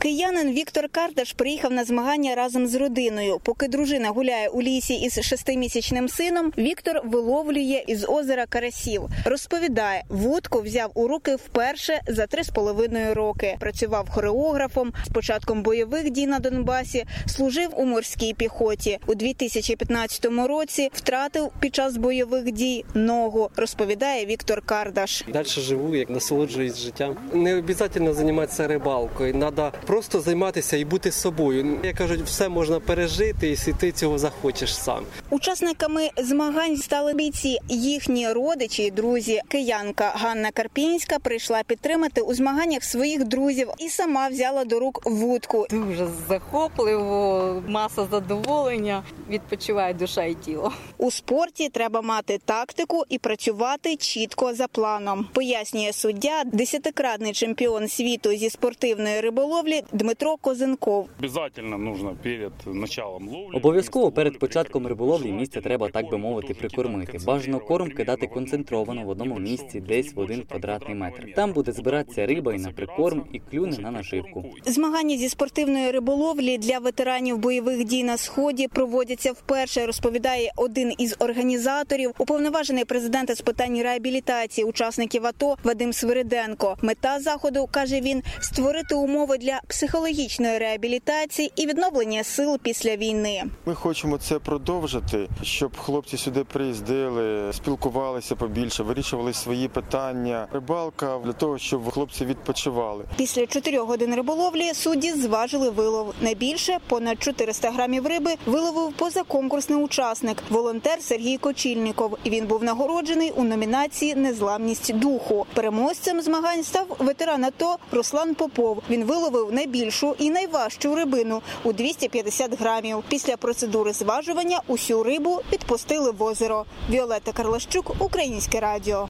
Киянин Віктор Кардаш приїхав на змагання разом з родиною. Поки дружина гуляє у лісі із 6-місячним сином, Віктор виловлює із озера карасів. Розповідає, вудку взяв у руки вперше за 3,5 роки. Працював хореографом, з початком бойових дій на Донбасі, служив у морській піхоті. У 2015 році втратив під час бойових дій ногу, розповідає Віктор Кардаш. Далі живу, як насолоджуюсь життям. Не обов'язково займатися рибалкою, треба просто займатися і бути собою. Як кажуть, все можна пережити, якщо ти цього захочеш сам. Учасниками змагань стали бійці. Їхні родичі і друзі. Киянка Ганна Карпінська прийшла підтримати у змаганнях своїх друзів і сама взяла до рук вудку. Дуже захопливо, маса задоволення, відпочиває душа і тіло. У спорті треба мати тактику і працювати чітко за планом, пояснює суддя, 10-кратний чемпіон світу зі спортивної риболовлі Дмитро Козенков. Обов'язково перед початком риболовлі місце треба, так би мовити, прикормити. Бажано корм кидати концентровано в одному місці, десь в 1 квадратний метр. Там буде збиратися риба і на прикорм, і клюне на наживку. Змагання зі спортивної риболовлі для ветеранів бойових дій на Сході проводяться вперше, розповідає один із організаторів, уповноважений президента з питань реабілітації учасників АТО Вадим Свириденко. Мета заходу, каже він, створити умови для психологічної реабілітації і відновлення сил після війни. Ми хочемо це продовжити, щоб хлопці сюди приїздили, спілкувалися побільше, вирішували свої питання. Рибалка для того, щоб хлопці відпочивали. Після 4 годин риболовлі судді зважили вилов. Найбільше, понад 400 грамів риби, виловив позаконкурсний учасник, волонтер Сергій Кочільніков. І він був нагороджений у номінації «Незламність духу». Переможцем змагань став ветеран АТО Руслан Попов. Він виловив найбільшу і найважчу рибину у 250 грамів. Після процедури зважування усю рибу відпустили в озеро. Віолетта Карлащук, Українське радіо.